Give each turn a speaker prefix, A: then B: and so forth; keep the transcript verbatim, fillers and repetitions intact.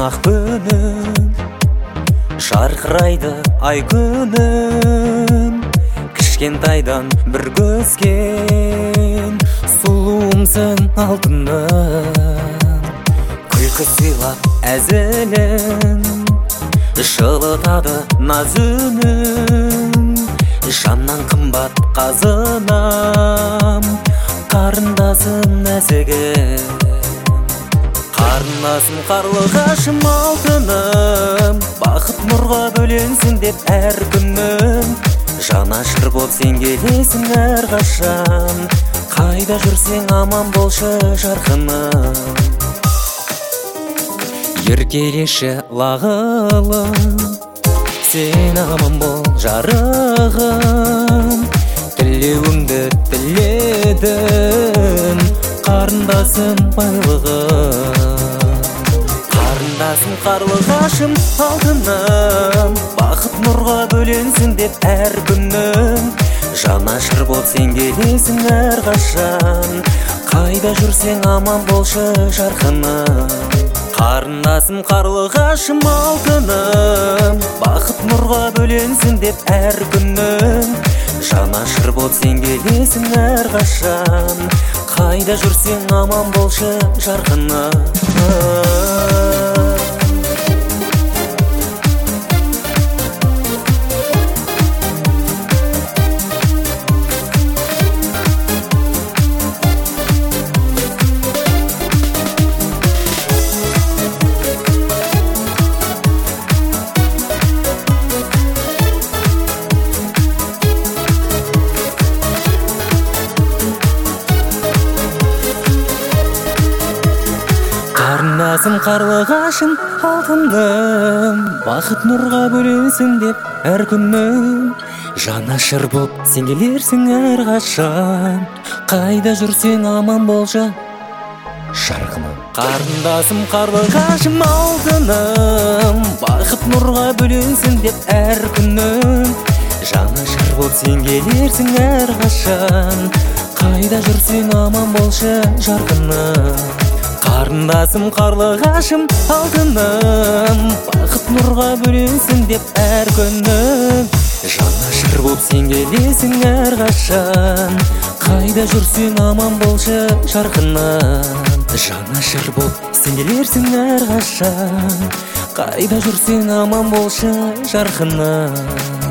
A: ақ күнім, жарқырайды ай күнім. Кішкентайдан бір көзген сұлуымсың алтыным. Күлкі сыйлап әзілін, жылытады наз үнің. Жаннан қымбат қазынам, қарындасым нәзігім. Қарындасым қарлығашым алтыным, бақыт нұрға бөленсін деп әр күнім. Жанашыр боп сен келесің әр қашан, қайда жүрсең аман болшы жарқыным. Еркелеші лағылым, сен аман бол жарығым. Тілеуіңді тіледім, қарындасым байлығым. Қарындасым қарлығашым алтыным, бақыт нұрға бөленсін деп әр күнім. Жанашыр боп сен келесің әр қашан, қайда жүрсең аман болшы жарқыным. Қарындасым қарлығашым алтыным, бақыт нұрға бөленсін деп әр күнім. Жанашыр боп сен келесің әр қашан, қайда жүрсең аман болшы жарқыным. Қарындасым қарлығашым алтыным, бақыт нұрға бөленсін деп әр күнім. Жанашыр боп сен келерсің әр қашан, қайда жүрсең аман болшы жарқыным. Қарындасым қарлығашым алтыным, бақыт нұрға бөленсін деп әр күнім. Жанашыр боп сен келерсің әр қашан, қайда жүрсең аман болшы жарқыным. Қарындасым қарлығашым алтыным, бақыт нұрға бөленсін деп әр күнім. Жанашыр боп сен келесің әр қашан, қайда жүрсең аман болшы жарқыным. Жанашыр боп сен келерсің әр қашан, қайда жүрсең аман болшы жарқыным.